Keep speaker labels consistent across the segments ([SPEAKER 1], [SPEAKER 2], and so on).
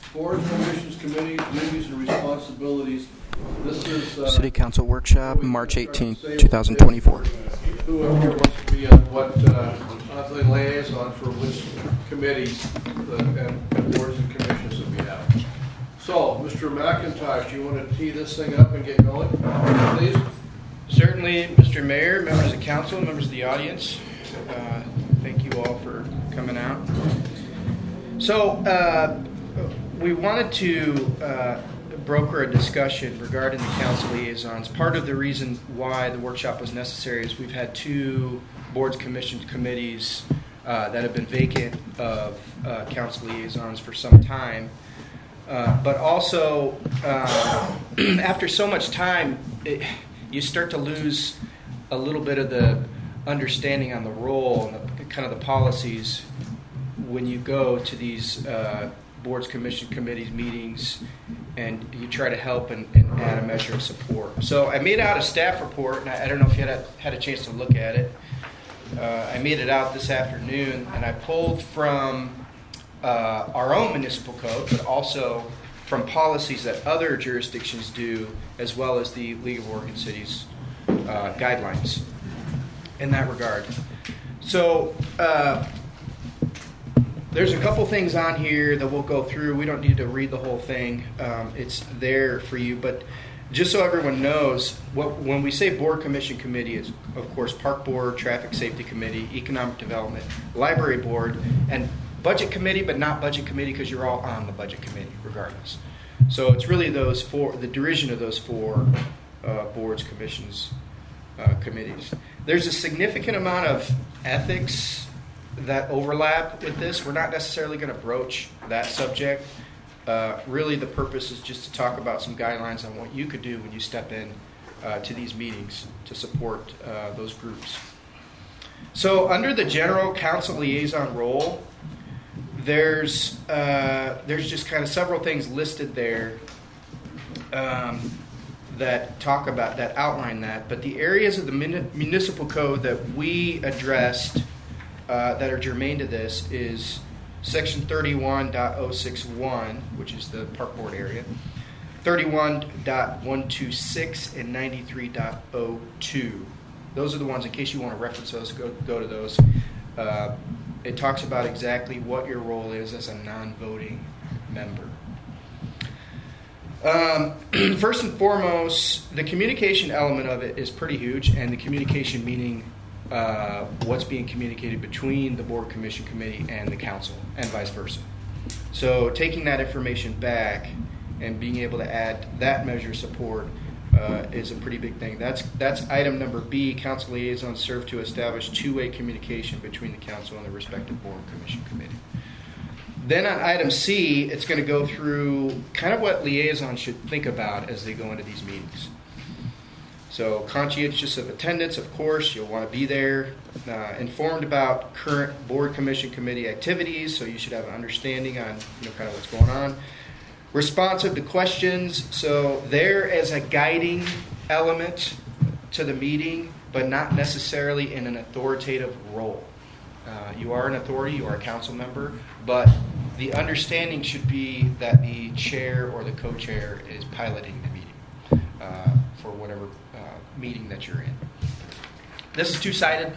[SPEAKER 1] Boards, commissions, committees, duties, and responsibilities. This is
[SPEAKER 2] City Council Workshop, March 18, 2024.
[SPEAKER 1] Who here wants to be the liaison for which committees and boards and commissions that we have. So, Mr. McIntosh, you want to tee this thing up and get going, please?
[SPEAKER 3] Certainly, Mr. Mayor, members of council, members of the audience. Thank you all for coming out. So, we wanted to broker a discussion regarding the council liaisons. Part of the reason why the workshop was necessary is we've had two boards, commissions, committees that have been vacant of council liaisons for some time. But also, after so much time, you start to lose a little bit of the understanding on the role and kind of the policies when you go to these boards, commission, committees meetings, and you try to help and add a measure of support. So I made out a staff report, and I don't know if you had a chance to look at it. I made it out this afternoon, and I pulled from our own municipal code, but also from policies that other jurisdictions do, as well as the League of Oregon Cities guidelines in that regard. So there's a couple things on here that we'll go through. We don't need to read the whole thing. It's there for you. But just so everyone knows, when we say board, commission, committee, it's, of course, Park Board, Traffic Safety Committee, Economic Development, Library Board, and Budget Committee, but not Budget Committee because you're all on the Budget Committee regardless. So it's really those four, the derision of those four boards, commissions, committees. There's a significant amount of ethics that overlap with this. We're not necessarily going to broach that subject. Really, the purpose is just to talk about some guidelines on what you could do when you step in to these meetings to support those groups. So, under the general council liaison role, there's just kind of several things listed there that talk about that, outline that. But the areas of the municipal code that we addressed that are germane to this is Section 31.061, which is the Park Board area, 31.126, and 93.02. Those are the ones, in case you want to reference those, go to those. It talks about exactly what your role is as a non-voting member. First and foremost, the communication element of it is pretty huge, and the communication meaning what's being communicated between the board, commission, committee, and the council, and vice versa. So taking that information back and being able to add that measure of support is a pretty big thing. That's item number B. Council liaisons serve to establish two-way communication between the council and the respective board, commission, committee. Then on item C, it's going to go through kind of what liaisons should think about as they go into these meetings. So conscientious of attendance, of course, you'll want to be there. Informed about current board, commission, committee activities, so you should have an understanding on kind of what's going on. Responsive to questions, so there as a guiding element to the meeting, but not necessarily in an authoritative role. You are an authority, you are a council member, but the understanding should be that the chair or the co-chair is piloting the meeting for whatever meeting that you're in. This is two-sided.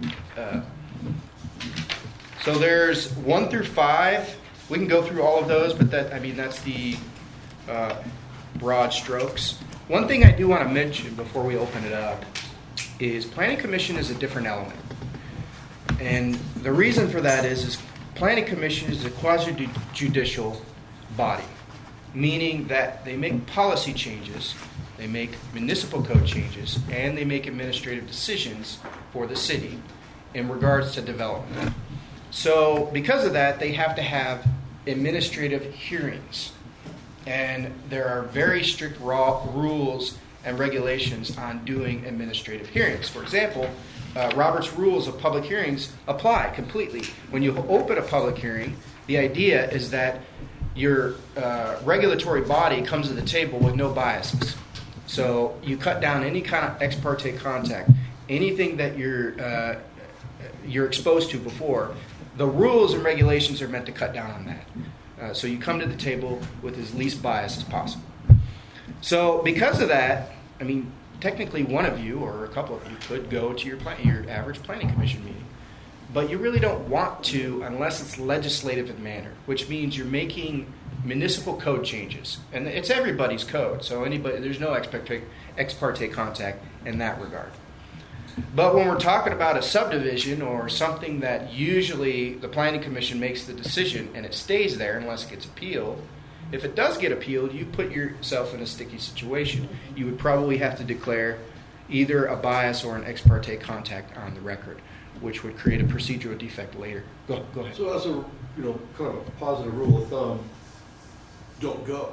[SPEAKER 3] So there's 1 through 5. We can go through all of those, but that's the broad strokes. One thing I do want to mention before we open it up is Planning Commission is a different element. And the reason for that is Planning Commission is a quasi-judicial body, meaning that they make policy changes, they make municipal code changes, and they make administrative decisions for the city in regards to development. So because of that, they have to have administrative hearings. And there are very strict rules and regulations on doing administrative hearings. For example, Robert's Rules of Public Hearings apply completely. When you open a public hearing, the idea is that your regulatory body comes to the table with no biases. So you cut down any kind of ex parte contact, anything that you're exposed to before. The rules and regulations are meant to cut down on that. So you come to the table with as least bias as possible. So because of that, I mean, technically one of you or a couple of you could go to your average planning commission meeting. But you really don't want to unless it's legislative in manner, which means you're making municipal code changes. And it's everybody's code, so there's no ex parte contact in that regard. But when we're talking about a subdivision or something that usually the planning commission makes the decision and it stays there unless it gets appealed, if it does get appealed, you put yourself in a sticky situation. You would probably have to declare either a bias or an ex parte contact on the record, which would create a procedural defect later. Go ahead.
[SPEAKER 1] So as a kind of a positive rule of thumb, don't go.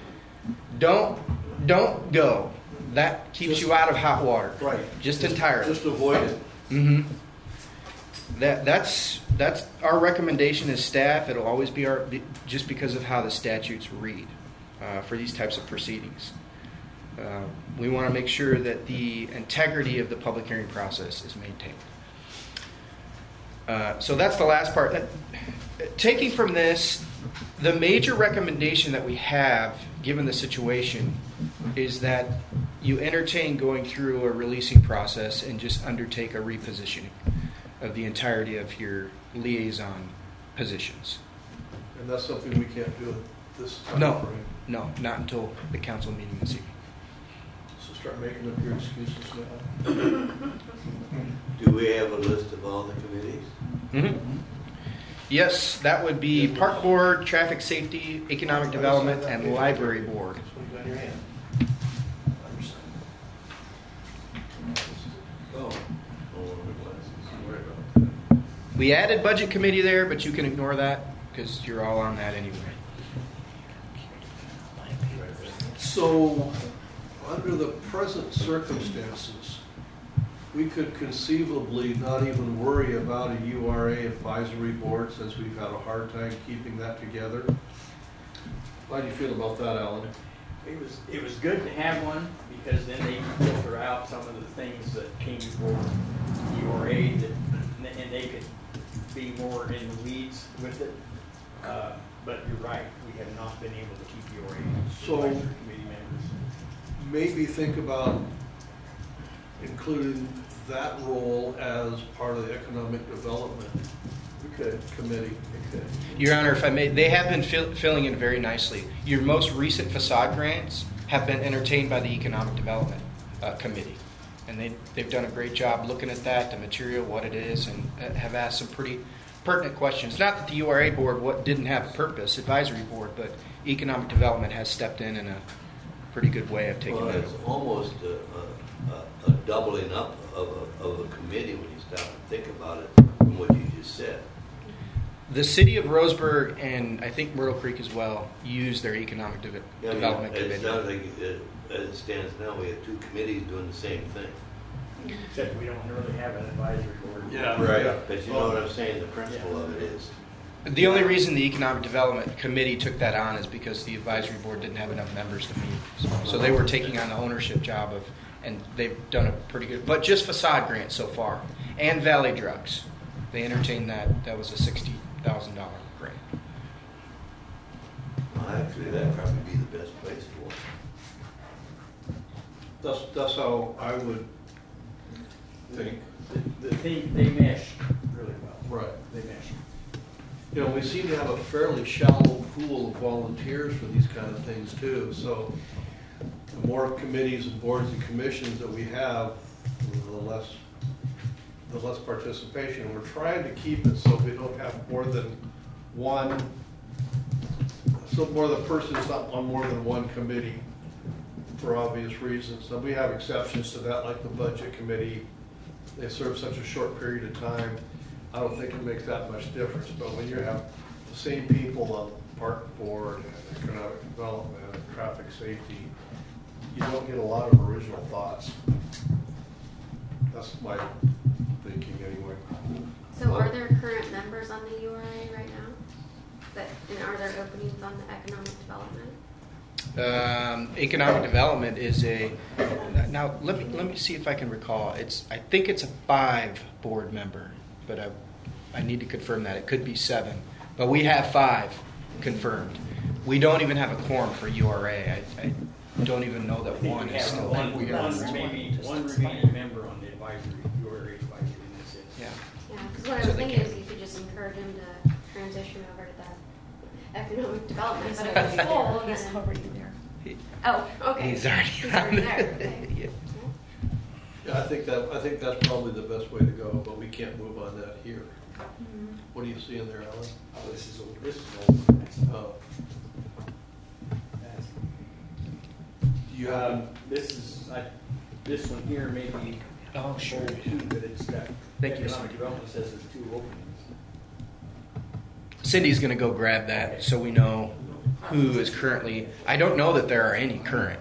[SPEAKER 3] Don't go. That keeps you out of hot water.
[SPEAKER 1] Right.
[SPEAKER 3] Just entirely.
[SPEAKER 1] Just avoid it.
[SPEAKER 3] Mm-hmm. That's our recommendation as staff. It'll always be just because of how the statutes read for these types of proceedings. We want to make sure that the integrity of the public hearing process is maintained. So that's the last part. Taking from this, the major recommendation that we have, given the situation, is that you entertain going through a releasing process and just undertake a repositioning of the entirety of your liaison positions.
[SPEAKER 1] And that's something we can't do at this time frame.
[SPEAKER 3] No, not until the council meeting this evening.
[SPEAKER 1] So start making up your excuses now.
[SPEAKER 4] Do we have a list of all the committees?
[SPEAKER 3] Mm-hmm. Yes, that would be Park Board, Traffic Safety, Economic Development, and Library Board. We added Budget Committee there, but you can ignore that because you're all on that anyway.
[SPEAKER 1] So, under the present circumstances, we could conceivably not even worry about a URA advisory board since we've had a hard time keeping that together. How do you feel about that, Alan?
[SPEAKER 5] It was good to have one because then they could filter out some of the things that came before URA and they could be more in the weeds with it. But you're right, we have not been able to keep URA advisory committee members.
[SPEAKER 1] Maybe think about including that role as part of the economic development committee.
[SPEAKER 3] Your Honor, if I may, they have been filling in very nicely. Your most recent facade grants have been entertained by the Economic Development Committee. And they've done a great job looking at that, the material, what it is, and have asked some pretty pertinent questions. Not that the URA board didn't have a purpose, advisory board, but economic development has stepped in a pretty good way of taking that over.
[SPEAKER 4] It's almost a doubling up of a committee when you stop and think about it from what you just said.
[SPEAKER 3] The city of Roseburg and I think Myrtle Creek as well use their economic development committee.
[SPEAKER 4] It sounds like as it stands now, we have two committees doing the same thing.
[SPEAKER 5] Except we don't really have an advisory board.
[SPEAKER 1] Yeah.
[SPEAKER 4] Right.
[SPEAKER 1] Yeah.
[SPEAKER 4] But you know what I'm saying? The principle of it is.
[SPEAKER 3] The only reason the Economic Development Committee took that on is because the advisory board didn't have enough members to meet. So they were taking on the ownership job and they've done a pretty good, but just facade grants so far. And Valley Drugs. They entertained that. That was a $60,000 grant.
[SPEAKER 4] Well, actually, that'd probably be the best place for it.
[SPEAKER 1] That's how I would think.
[SPEAKER 5] The thing, they mesh really well.
[SPEAKER 1] Right.
[SPEAKER 5] They mesh.
[SPEAKER 1] You know, we seem to have a fairly shallow pool of volunteers for these kind of things too. So the more committees and boards and commissions that we have, the less participation. We're trying to keep it so we don't have more than one, so more the person's not on more than one committee for obvious reasons. So we have exceptions to that, like the budget committee. They serve such a short period of time. I don't think it makes that much difference, but when you have the same people on the park board and economic development and traffic safety, you don't get a lot of original thoughts. That's my thinking anyway.
[SPEAKER 6] So are there current members on the URA right now? And are there openings on the economic development?
[SPEAKER 3] Economic development is now let me see if I can recall. I think it's a 5 board member, but I need to confirm that. It could be 7, but we have 5 confirmed. We don't even have a quorum for URA. I don't even know that one is still.
[SPEAKER 5] One remaining member on the advisory, URA advisory, and that's it.
[SPEAKER 3] Yeah.
[SPEAKER 6] Yeah, because what I
[SPEAKER 3] So
[SPEAKER 6] was
[SPEAKER 3] they
[SPEAKER 6] thinking
[SPEAKER 3] can-
[SPEAKER 6] is you could just encourage him to transition over to that economic development, but if it's full,
[SPEAKER 7] He's
[SPEAKER 6] then.
[SPEAKER 7] already there.
[SPEAKER 6] Oh, okay.
[SPEAKER 3] He's already
[SPEAKER 6] He's
[SPEAKER 3] on
[SPEAKER 6] already
[SPEAKER 3] it.
[SPEAKER 6] there. Okay.
[SPEAKER 3] Yeah.
[SPEAKER 1] Yeah, I think that's probably the best way to go, but we can't move on that here.
[SPEAKER 6] Mhm.
[SPEAKER 1] What do you see in there, Alan?
[SPEAKER 5] Oh, this is old, That's-
[SPEAKER 1] Oh,
[SPEAKER 5] that's-
[SPEAKER 1] you have,
[SPEAKER 5] This one here may be
[SPEAKER 3] Oh, sure.
[SPEAKER 5] old too, but it's got,
[SPEAKER 3] Thank you,
[SPEAKER 5] economic
[SPEAKER 3] sir.
[SPEAKER 5] development says there's 2 openings.
[SPEAKER 3] Cindy's going to go grab that so we know who is currently. I don't know that there are any current.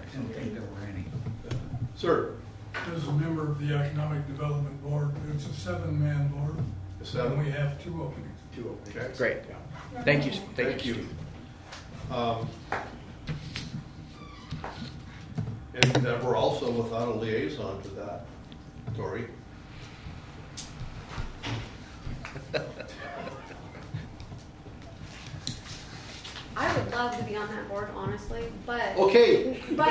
[SPEAKER 1] sir,
[SPEAKER 8] As a member of the Economic Development Board, it's a 7-man board,
[SPEAKER 1] is
[SPEAKER 8] and we
[SPEAKER 1] that,
[SPEAKER 8] have 2 openings.
[SPEAKER 5] 2 openings.
[SPEAKER 1] okay?
[SPEAKER 3] Great.
[SPEAKER 5] Yeah.
[SPEAKER 3] Thank you.
[SPEAKER 1] Thank you. And we're also without a liaison to that, Tori.
[SPEAKER 6] I would love to be on that board, honestly, but.
[SPEAKER 1] Okay,
[SPEAKER 6] But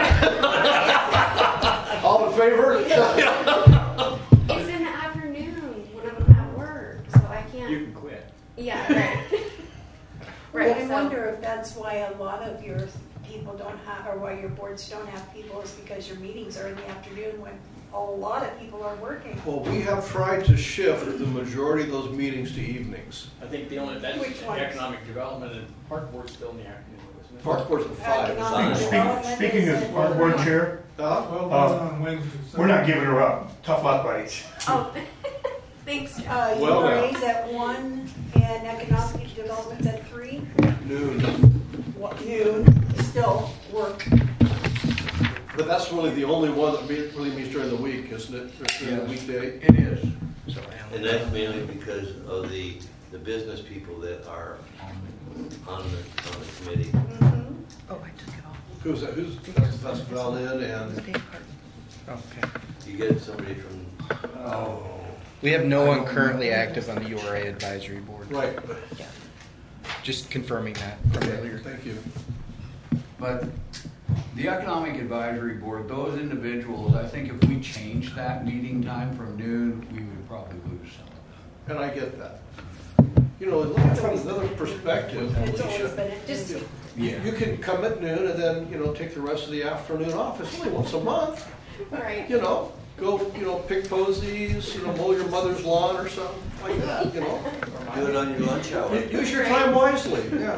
[SPEAKER 1] all in favor?
[SPEAKER 6] it's in the afternoon when I'm at work, so I
[SPEAKER 5] You
[SPEAKER 6] can't.
[SPEAKER 5] can quit.
[SPEAKER 6] Yeah, right.
[SPEAKER 7] Well, I
[SPEAKER 6] Right,
[SPEAKER 7] wonder if that's why a lot of your people don't have, or why your boards don't have people, is because your meetings are in the afternoon when a lot of people are working.
[SPEAKER 1] Well, we have tried to shift the majority of those meetings to evenings.
[SPEAKER 5] I think the only, that's
[SPEAKER 7] Which ones?
[SPEAKER 5] economic development and park board's still in the afternoon, isn't it?
[SPEAKER 1] Park board's at 5.
[SPEAKER 7] Economic
[SPEAKER 1] isn't it?
[SPEAKER 7] development
[SPEAKER 9] Speaking
[SPEAKER 7] is
[SPEAKER 9] as
[SPEAKER 7] at
[SPEAKER 9] our board
[SPEAKER 7] 1.
[SPEAKER 9] chair,
[SPEAKER 1] Huh?
[SPEAKER 8] Well, we're on Wednesday.
[SPEAKER 9] we're not giving her up. Tough luck, buddies.
[SPEAKER 6] Oh, thanks, Joe.
[SPEAKER 1] Well,
[SPEAKER 7] URA's at 1 and economic development's at 3.
[SPEAKER 1] Noon.
[SPEAKER 7] Noon, still work.
[SPEAKER 1] But that's really the only one that really means during the week, isn't it? During the weekday?
[SPEAKER 4] It is.
[SPEAKER 3] So,
[SPEAKER 4] And that's mainly because of the business people that are on the committee.
[SPEAKER 7] Mhm. Oh, I took it off.
[SPEAKER 1] Who's that? That's Val Lynn and,
[SPEAKER 3] okay.
[SPEAKER 4] You get somebody from,
[SPEAKER 3] We have no one currently active on the URA advisory board.
[SPEAKER 1] right,
[SPEAKER 3] Just confirming that from earlier.
[SPEAKER 1] thank you.
[SPEAKER 10] But the Economic Advisory Board, those individuals, I think if we changed that meeting time from noon, we would probably lose some of
[SPEAKER 1] And I get that. You know, look at it from another perspective,
[SPEAKER 7] It's always
[SPEAKER 1] Alicia.
[SPEAKER 7] been at
[SPEAKER 6] Just-
[SPEAKER 7] noon.
[SPEAKER 1] You can come at noon and then, take the rest of the afternoon off. It's only once a month.
[SPEAKER 6] Right.
[SPEAKER 1] Go, pick posies, mow your mother's lawn or something like that,
[SPEAKER 4] do it on your lunch hour.
[SPEAKER 1] Use your time wisely, yeah.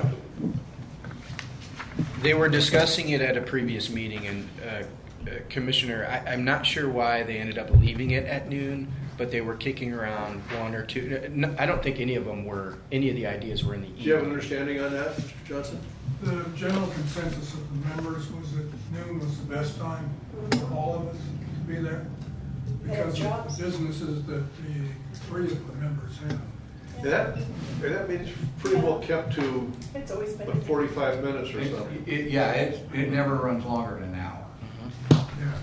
[SPEAKER 3] They were discussing it at a previous meeting, and Commissioner, I'm not sure why they ended up leaving it at noon, but they were kicking around 1 or 2. No, I don't think any of the ideas were in the
[SPEAKER 1] Do you have an
[SPEAKER 3] evening.
[SPEAKER 1] understanding on that, Mr. Johnson?
[SPEAKER 8] The general consensus of the members was that noon was the best time for all of us to be there
[SPEAKER 7] They have
[SPEAKER 8] because
[SPEAKER 7] jobs.
[SPEAKER 8] of the businesses that the 3 of the members have.
[SPEAKER 1] That means pretty well kept to,
[SPEAKER 7] It's always been.
[SPEAKER 1] what, 45 minutes or
[SPEAKER 10] it.
[SPEAKER 1] something.
[SPEAKER 10] It never runs longer than an hour.
[SPEAKER 8] Yeah.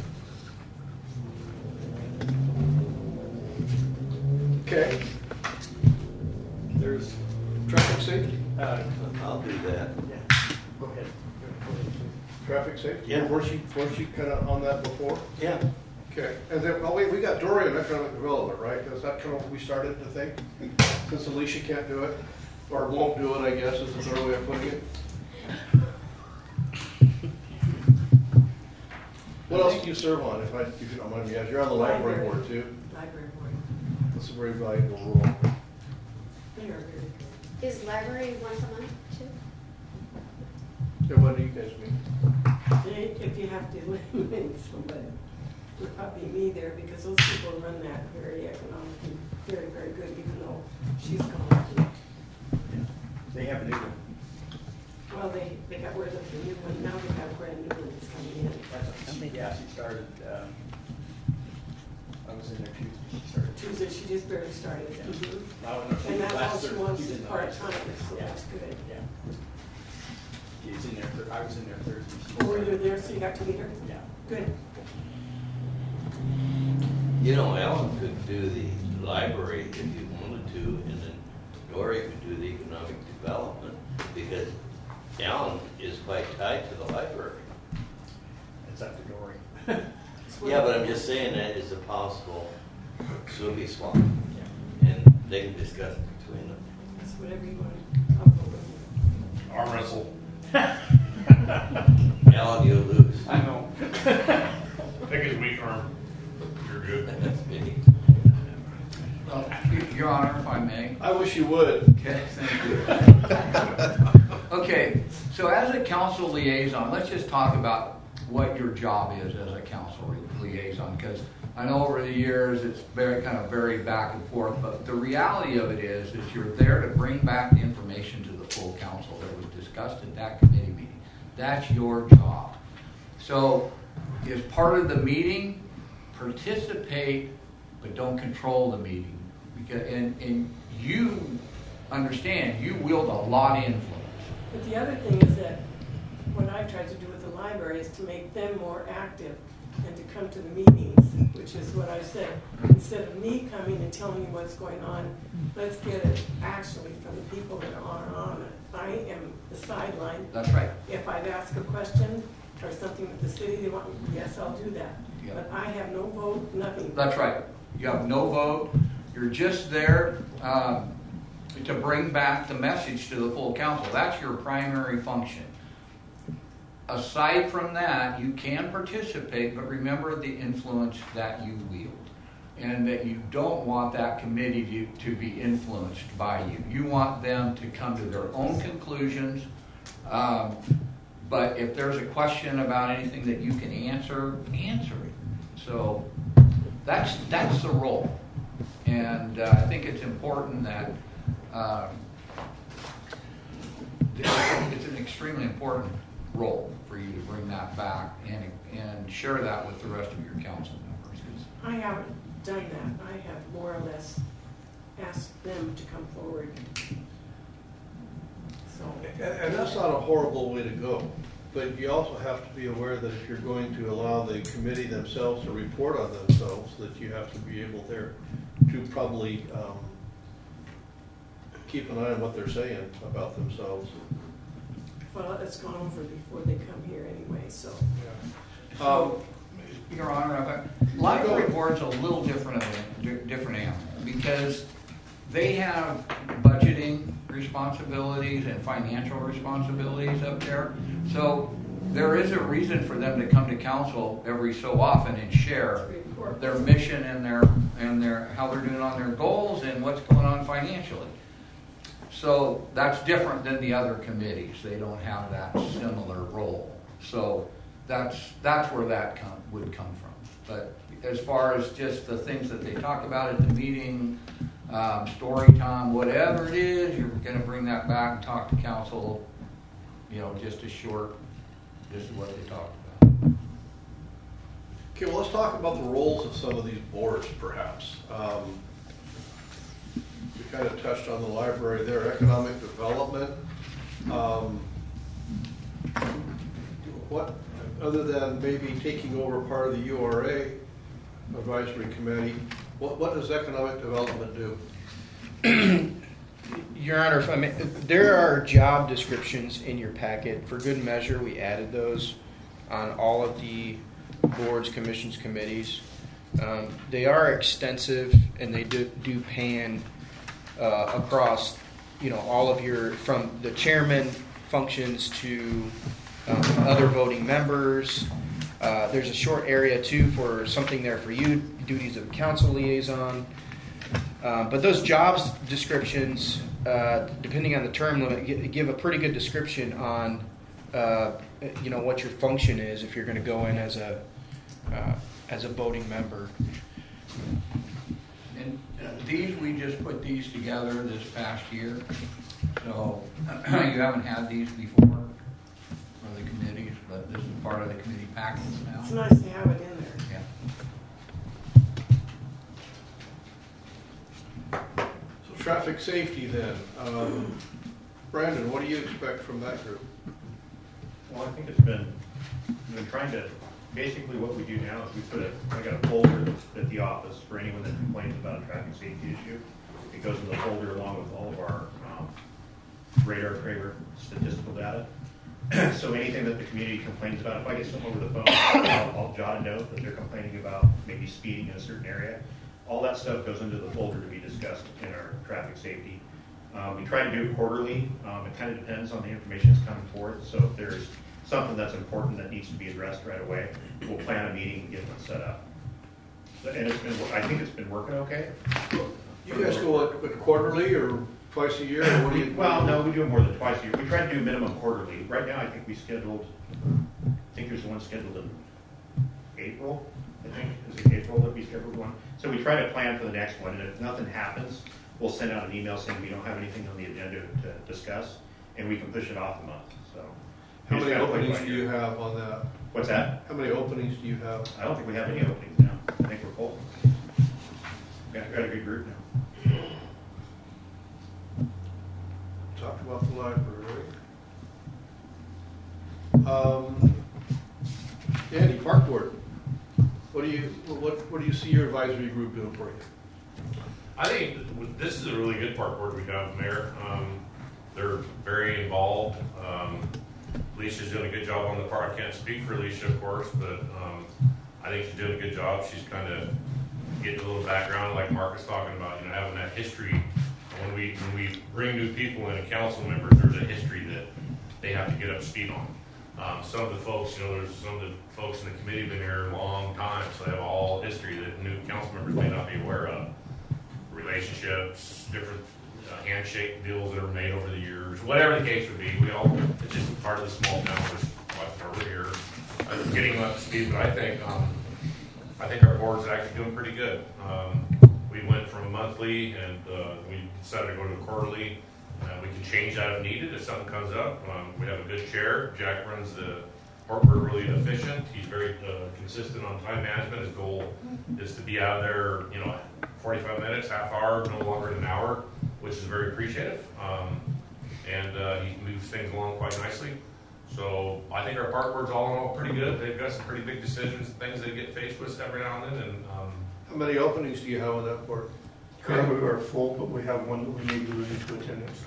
[SPEAKER 1] Okay.
[SPEAKER 5] There's,
[SPEAKER 1] Traffic safety?
[SPEAKER 4] I'll do that.
[SPEAKER 5] go ahead.
[SPEAKER 1] Traffic safety?
[SPEAKER 4] Yeah.
[SPEAKER 1] Was she kind of on that before?
[SPEAKER 4] Yeah.
[SPEAKER 1] Okay, and then, we got Dory on economic development, right? Is that kind of what we started to think? Since Alicia can't do it, or won't do it, I guess, is the better way of putting it. What else do you serve on, if you don't mind me asking? You're on the library board too.
[SPEAKER 7] Library board.
[SPEAKER 1] That's a very valuable role.
[SPEAKER 7] They are very good.
[SPEAKER 6] Is library once a month too?
[SPEAKER 1] Yeah, what do you guys mean?
[SPEAKER 11] If you have to limit somebody, it would probably me there, because those people run that very economically, very, very good, even though she's gone.
[SPEAKER 5] They have a new one.
[SPEAKER 11] Well, they got rid of the new one, now they have brand new ones coming in.
[SPEAKER 5] She started, I was in there Tuesday, she started.
[SPEAKER 11] Tuesday, she just barely started.
[SPEAKER 5] Yeah.
[SPEAKER 11] Mhm.
[SPEAKER 5] I don't know if she
[SPEAKER 11] And that's all
[SPEAKER 5] last
[SPEAKER 11] she
[SPEAKER 5] Thursday,
[SPEAKER 11] wants
[SPEAKER 5] she's
[SPEAKER 11] is
[SPEAKER 5] in the
[SPEAKER 11] part-time,
[SPEAKER 5] last-
[SPEAKER 11] so
[SPEAKER 5] Yeah.
[SPEAKER 11] that's good.
[SPEAKER 5] Yeah. She's in there, I was in there Thursday. She
[SPEAKER 11] Oh, were you
[SPEAKER 5] started.
[SPEAKER 11] there, so you got to meet her?
[SPEAKER 5] Yeah.
[SPEAKER 11] Good.
[SPEAKER 4] Ellen could do the library if you wanted to, and then Dory could do the economic development, because Allen is quite tied to the library.
[SPEAKER 5] It's up to Dory.
[SPEAKER 4] Yeah, but I'm just saying that is a possible Subi swap. And they can discuss it between them.
[SPEAKER 11] It's whatever you want to talk about.
[SPEAKER 9] Arm wrestle.
[SPEAKER 4] Alan, you lose.
[SPEAKER 5] I know.
[SPEAKER 9] Pick his weak arm. You're good.
[SPEAKER 4] That's me.
[SPEAKER 10] Well, Your Honor, if I may.
[SPEAKER 1] I wish you would.
[SPEAKER 10] Okay, thank you. Okay, so as a council liaison, let's just talk about what your job is as a council liaison, because I know over the years it's very back and forth, but the reality of it is you're there to bring back the information to the full council that was discussed at that committee meeting. That's your job. So, as part of the meeting, participate, but don't control the meeting. Because, and you understand, you wield a lot of influence.
[SPEAKER 11] But the other thing is that what I've tried to do with the library is to make them more active and to come to the meetings, which is what I said. Instead of me coming and telling you what's going on, let's get it actually from the people that are on it. I am the sideline.
[SPEAKER 10] That's right.
[SPEAKER 11] If I've asked a question or something with the city, they want me, yes, I'll do that.
[SPEAKER 10] Yeah.
[SPEAKER 11] But I have no vote, nothing.
[SPEAKER 10] That's right. You have no vote. You're just there to bring back the message to the full council. That's your primary function. Aside from that, you can participate, but remember the influence that you wield. And that you don't want that committee to be influenced by you. You want them to come to their own conclusions. But if there's a question about anything that you can answer it. So that's the role. And I think it's important that it's an extremely important role for you to bring that back and share that with the rest of your council members.
[SPEAKER 11] I haven't done that. I have more or less asked them to come forward. So,
[SPEAKER 1] And that's not a horrible way to go. But you also have to be aware that if you're going to allow the committee themselves to report on themselves, that you have to be able there to probably keep an eye on what they're saying about themselves.
[SPEAKER 11] well, it's gone over before they come here anyway, so.
[SPEAKER 10] Your Honor, library board's a little different animal because they have budgeting responsibilities and financial responsibilities up there. So there is a reason for them to come to council every so often and share their mission and their how they're doing on their goals and what's going on financially. So that's different than the other committees. They don't have that similar role. So that's where that would come from. But as far as just the things that they talk about at the meeting, story time, whatever it is, you're going to bring that back and talk to council, just as short, this is what they talked about.
[SPEAKER 1] Okay, well, let's talk about the roles of some of these boards, perhaps. We kind of touched on the library there, economic development. What, other than maybe taking over part of the URA advisory committee, what does economic development do?
[SPEAKER 3] Your Honor, if I may, there are job descriptions in your packet. For good measure, we added those on all of the boards, commissions, committees. They are extensive, and they do pan across, all of your, from the chairman functions to other voting members. There's a short area too for something there for you, duties of council liaison. But those jobs descriptions, depending on the term limit, give a pretty good description on what your function is if you're going to go in as a voting member.
[SPEAKER 10] And these, we just put these together this past year. So you haven't had these before for the committees, but this is part of the committee package now.
[SPEAKER 11] It's nice to have it in there.
[SPEAKER 10] Yeah.
[SPEAKER 1] So traffic safety then. Brandon, what do you expect from that group?
[SPEAKER 9] Well, I think we've been trying to, basically what we do now is I got a folder at the office for anyone that complains about a traffic safety issue. It goes in the folder along with all of our radar trailer statistical data. So anything that the community complains about, if I get something over the phone, I'll jot a note that they're complaining about maybe speeding in a certain area. All that stuff goes into the folder to be discussed in our traffic safety. We try to do it quarterly. It kind of depends on the information that's coming forth. So if there's something that's important that needs to be addressed right away, we'll plan a meeting and get one set up. And I think it's been working okay.
[SPEAKER 1] You guys go like quarterly or twice a year? Or what do you?
[SPEAKER 9] Well, no, we do it more than twice a year. We try to do minimum quarterly. Right now, I think there's one scheduled in April. I think is it April that we scheduled one. So we try to plan for the next one, and if nothing happens, we'll send out an email saying we don't have anything on the agenda to discuss, and we can push it off a month. So,
[SPEAKER 1] how many openings do you have on that?
[SPEAKER 9] What's that?
[SPEAKER 1] How many openings do you have?
[SPEAKER 9] I don't think we have any openings now. I think we're full. Got a good group now.
[SPEAKER 1] Talked about the library. Andy, Park Board. What do you see your advisory group doing for you?
[SPEAKER 12] I think this is a really good park board we have, Mayor. They're very involved. Alicia's doing a good job on the park. I can't speak for Alicia, of course, but I think she's doing a good job. She's kind of getting a little background, like Mark was talking about, having that history. When we bring new people in, council members, there's a history that they have to get up to speed on. Some of the folks, there's some of the folks in the committee have been here a long time, so they have all history that new council members may not be aware of. Relationships, different handshake deals that are made over the years, whatever the case would be. It's just part of the small town, just like over here, getting them up to speed. But I think our board's actually doing pretty good. We went from a monthly, and we decided to go to a quarterly. We can change that if needed if something comes up. We have a good chair. Jack runs the park board really efficient. He's very consistent on time management. His goal is to be out of there, 45 minutes, half hour, no longer than an hour, which is very appreciative. And he moves things along quite nicely. So I think our park board's all in all pretty good. They've got some pretty big decisions and things they get faced with every now and then. And
[SPEAKER 1] how many openings do you have on that board?
[SPEAKER 8] Currently we are full, but we have one that we need to move into attendance.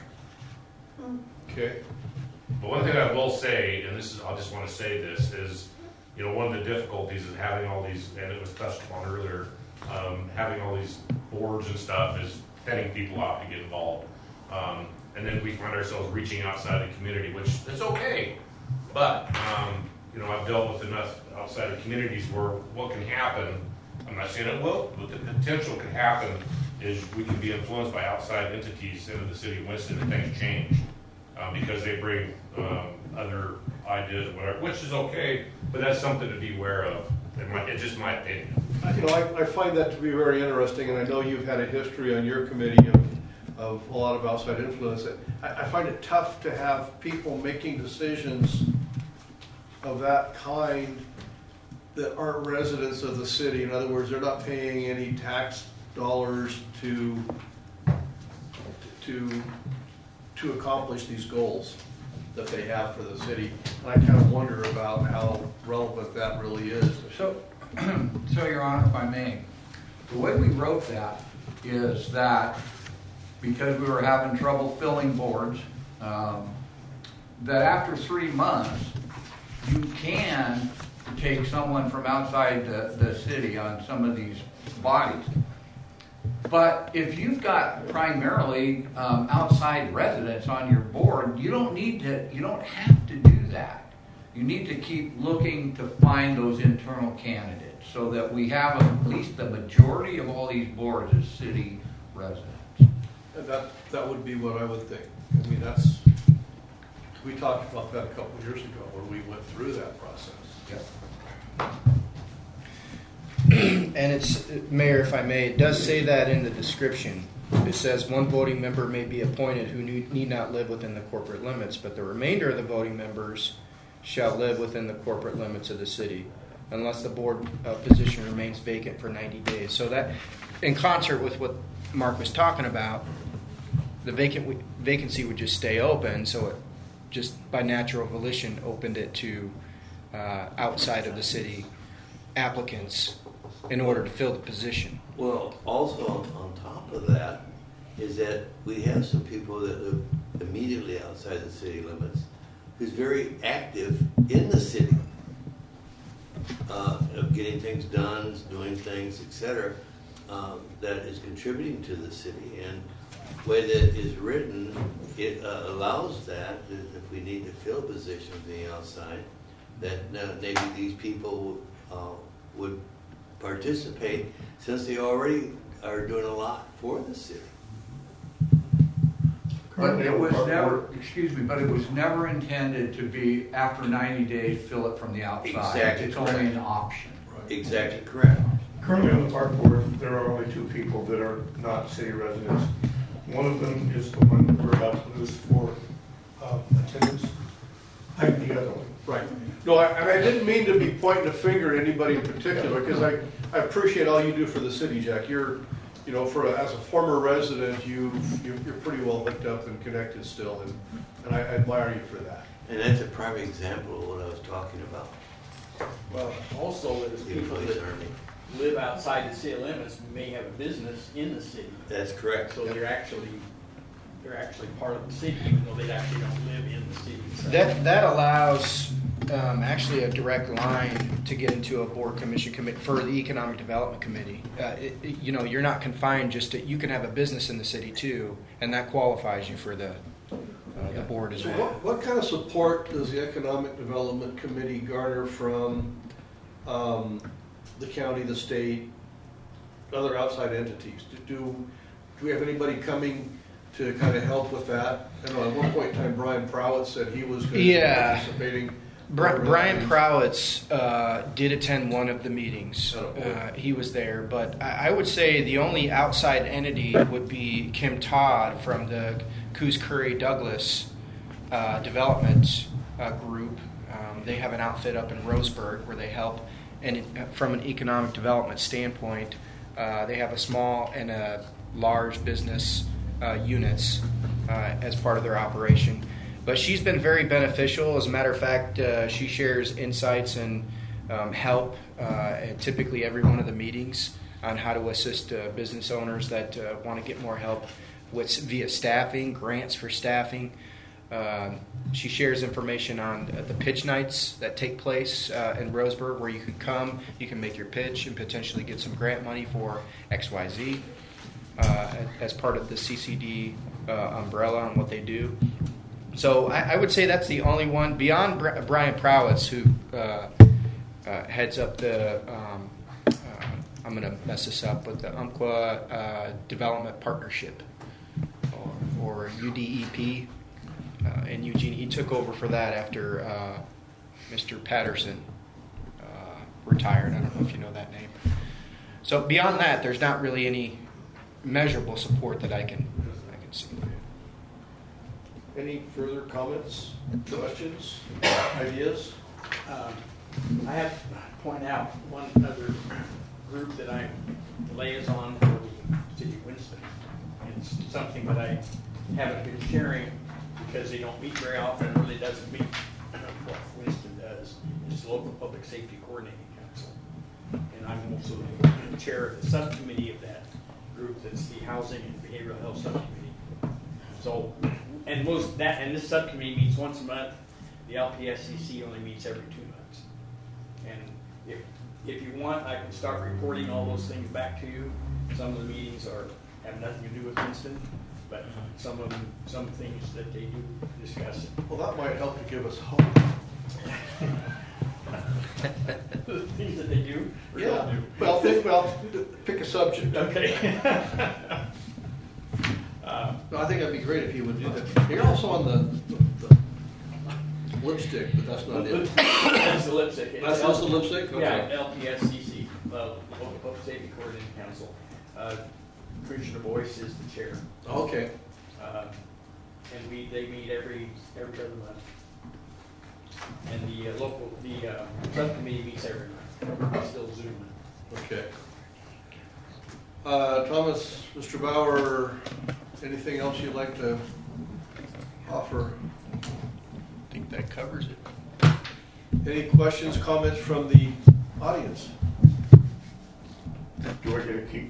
[SPEAKER 1] Okay.
[SPEAKER 12] But one thing I will say, and I just want to say this, is, one of the difficulties is having all these, and it was touched upon earlier, having all these boards and stuff is vetting people out to get involved. And then we find ourselves reaching outside the community, which is okay. But, I've dealt with enough outside of communities where what can happen, I'm not saying it will, but the potential can happen is we can be influenced by outside entities into the city of Winston and things change because they bring other ideas or whatever, which is okay, but that's something to be aware of. It's just my opinion.
[SPEAKER 1] I find that to be very interesting, and I know you've had a history on your committee of a lot of outside influence. I find it tough to have people making decisions of that kind that aren't residents of the city. In other words, they're not paying any tax dollars to accomplish these goals that they have for the city. And I kind of wonder about how relevant that really is.
[SPEAKER 10] So Your Honor, if I may, the way we wrote that is that because we were having trouble filling boards, that after 3 months, you can take someone from outside the city on some of these bodies. But if you've got primarily outside residents on your board, you don't have to do that. You need to keep looking to find those internal candidates so that we have at least the majority of all these boards as city residents.
[SPEAKER 1] And that would be what I would think. I mean, we talked about that a couple of years ago when we went through that process.
[SPEAKER 10] Yeah.
[SPEAKER 3] And it's, Mayor, if I may, it does say that in the description. It says one voting member may be appointed who need not live within the corporate limits, but the remainder of the voting members shall live within the corporate limits of the city unless the board position remains vacant for 90 days. So that, in concert with what Mark was talking about, the vacancy would just stay open, so it just by natural volition opened it to outside of the city applicants in order to fill the position.
[SPEAKER 4] Well, also on top of that is that we have some people that live immediately outside the city limits who's very active in the city, of getting things done, doing things, etc., that is contributing to the city. And the way that is written, it allows that, if we need to fill a position from the outside, that maybe these people would participate, since they already are doing a lot for the city.
[SPEAKER 10] But it was never, excuse me, but it was never intended to be after 90 days, fill it from the outside.
[SPEAKER 4] Exactly
[SPEAKER 10] It's
[SPEAKER 4] correct.
[SPEAKER 10] only an option.
[SPEAKER 4] Exactly correct.
[SPEAKER 8] Currently on the park board, there are only 2 people that are not city residents. One of them is the one that we're about to lose for attendance. I'm the other one.
[SPEAKER 1] Right. No, I didn't mean to be pointing a finger at anybody in particular, because I appreciate all you do for the city, Jack. You're, as a former resident, you're pretty well hooked up and connected still, and I admire you for that.
[SPEAKER 4] And that's a prime example of what I was talking about.
[SPEAKER 5] Well, also, there's
[SPEAKER 4] The
[SPEAKER 5] people
[SPEAKER 4] police
[SPEAKER 5] that
[SPEAKER 4] army.
[SPEAKER 5] live outside the city limits may have a business in the city.
[SPEAKER 4] That's correct.
[SPEAKER 5] So they're actually part of the city, even though they actually don't live in the city. So
[SPEAKER 3] That allows actually a direct line to get into a board commission committee for the economic development committee. You're not confined just to, you can have a business in the city too, and that qualifies you for the board as
[SPEAKER 1] So
[SPEAKER 3] well.
[SPEAKER 1] what kind of support does the Economic Development Committee garner from the county, the state, other outside entities? Do we have anybody coming to kind of help with that? I know at one point in time, Brian Prowett said he was going to be participating.
[SPEAKER 3] Brian Prowitz did attend one of the meetings. He was there, but I would say the only outside entity would be Kim Todd from the Coos Curry Douglas development group. They have an outfit up in Roseburg where they help, and from an economic development standpoint, they have a small and a large business units as part of their operation. But she's been very beneficial. As a matter of fact, she shares insights and help at typically every one of the meetings on how to assist business owners that want to get more help via staffing, grants for staffing. She shares information on the pitch nights that take place in Roseburg, where you can come, you can make your pitch, and potentially get some grant money for XYZ as part of the CCD umbrella and what they do. So I would say that's the only one beyond Brian Prowitz, who heads up the I'm going to mess this up, but the Umpqua Development Partnership, or UDEP in Eugene. He took over for that after Mr. Patterson retired. I don't know if you know that name. So beyond that, there's not really any measurable support that I can see.
[SPEAKER 1] Any further comments, questions, ideas?
[SPEAKER 5] I have to point out one other group that I'm liaison for the city of Winston. It's something that I haven't been sharing because they don't meet very often. It really doesn't meet what Winston does. It's the Local Public Safety Coordinating Council. And I'm also the chair of the subcommittee of that group. That's the Housing and Behavioral Health Subcommittee. So, and this subcommittee meets once a month. The LPSCC only meets every 2 months. And if you want, I can start reporting all those things back to you. Some of the meetings have nothing to do with Winston, but some things that they do discuss.
[SPEAKER 1] Well, that might help to give us hope.
[SPEAKER 5] The things that they do? Or
[SPEAKER 1] Yeah.
[SPEAKER 5] don't do?
[SPEAKER 1] Well, pick a subject.
[SPEAKER 5] Okay.
[SPEAKER 1] No, I think that'd be great if you would do that. You're also on the lipstick, but that's not it.
[SPEAKER 5] That's the lipstick.
[SPEAKER 1] That's also the lipstick? Okay.
[SPEAKER 5] Yeah, LPSCC, Local Public Safety Coordinating Council. Commissioner Boyce is the chair.
[SPEAKER 1] Okay.
[SPEAKER 5] And they meet every other month. And the subcommittee meets every month. It's still Zoom.
[SPEAKER 1] Okay. Thomas, Mr. Bauer, anything else you'd like to offer?
[SPEAKER 3] I think that covers it.
[SPEAKER 1] Any questions, comments from the audience?
[SPEAKER 8] Do I get a key?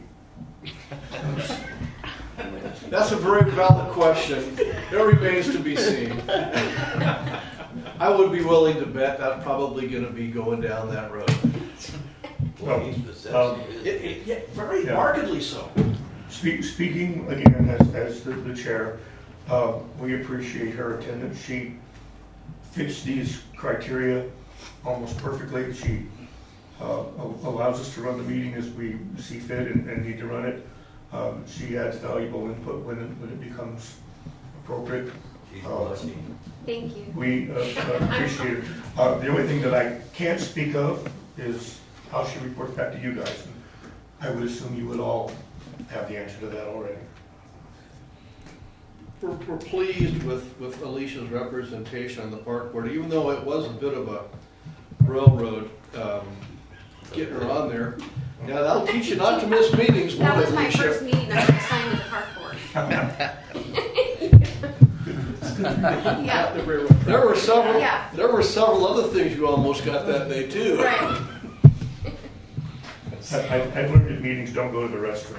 [SPEAKER 1] That's a very valid question. It remains to be seen. I would be willing to bet that's probably gonna be going down that road.
[SPEAKER 4] Well, he's possessed.
[SPEAKER 1] Yeah, very markedly so.
[SPEAKER 8] Speaking again as the chair, we appreciate her attendance. She fits these criteria almost perfectly. She allows us to run the meeting as we see fit and need to run it. She adds valuable input when it becomes appropriate.
[SPEAKER 4] She's lucky.
[SPEAKER 6] Thank you.
[SPEAKER 8] We appreciate it. The only thing that I can't speak of is how she reports back to you guys. I would assume you would all have the answer to that already.
[SPEAKER 1] We're pleased with Alicia's representation on the park board, even though it was a bit of a railroad getting her on there. Yeah, that'll teach you not to miss meetings.
[SPEAKER 6] That was my first meeting I was assigned to the park board. Yeah.
[SPEAKER 1] There were several.
[SPEAKER 6] Yeah.
[SPEAKER 1] There were several other things you almost got that day too.
[SPEAKER 6] Right.
[SPEAKER 8] I've learned that meetings don't go to the restroom.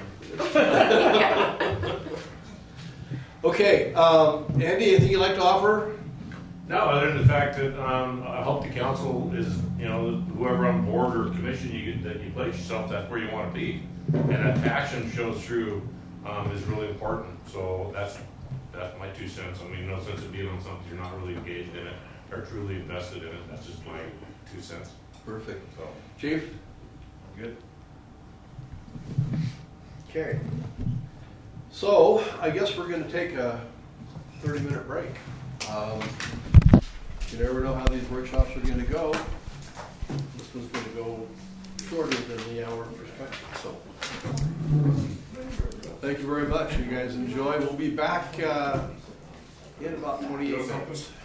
[SPEAKER 1] Okay, Andy, anything you'd like to offer?
[SPEAKER 12] No, other than the fact that I hope the council is, whoever on board or commission that you place yourself, that's where you want to be, and that passion shows through is really important. So that's my 2 cents. I mean, no sense of being on something you're not really engaged in it or truly invested in it. That's just my 2 cents.
[SPEAKER 1] Perfect.
[SPEAKER 12] So,
[SPEAKER 1] Chief?
[SPEAKER 12] good.
[SPEAKER 1] Okay. So, I guess we're going to take a 30-minute break. You never know how these workshops are going to go. This one's going to go shorter than the hour perspective. So, thank you very much. You guys enjoy. We'll be back in about 28 minutes.